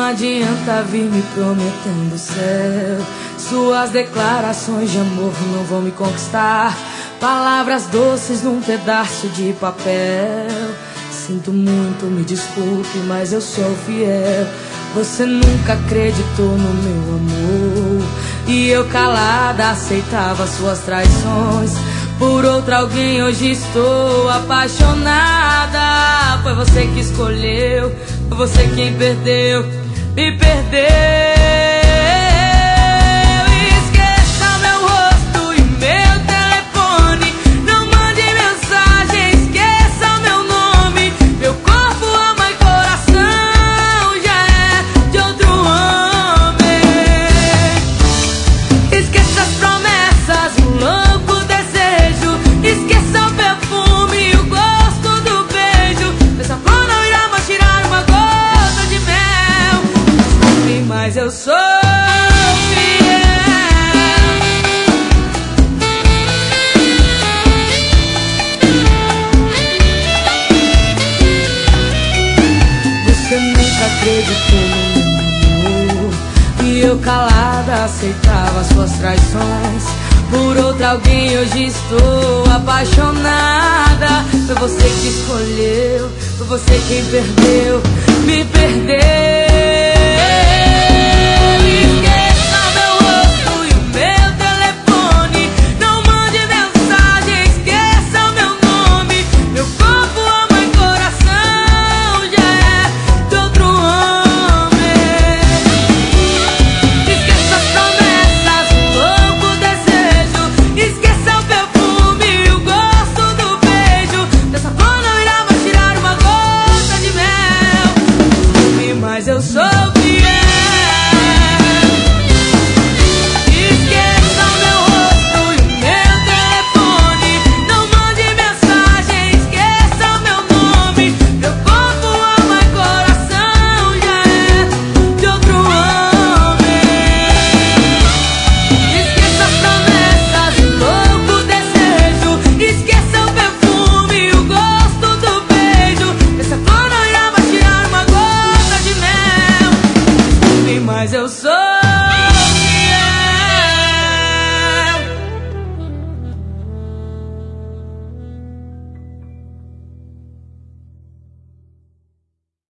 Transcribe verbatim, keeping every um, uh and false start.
adianta vir me prometendo o céu. Suas declarações de amor não vão me conquistar. Palavras doces num pedaço de papel. Sinto muito, me desculpe, mas eu sou fiel. Você nunca acreditou no meu amor, e eu calada aceitava suas traições. Por outra alguém hoje estou apaixonada. Foi você que escolheu, foi você quem perdeu, me perdeu. Mas eu sou fiel. Você nunca acreditou no meu amor, e eu calada aceitava suas traições. Por outra alguém hoje estou apaixonada. Foi você que escolheu, foi você quem perdeu, me perdeu. Mas eu sou fiel. Esqueça o meu rosto e o meu telefone. Não mande mensagem, esqueça o meu nome. Meu corpo, alma e coração já é de outro homem. Esqueça as promessas, o louco desejo. Esqueça o perfume e o gosto do beijo. Essa flor não irá mais tirar uma gota de mel. Mas eu sou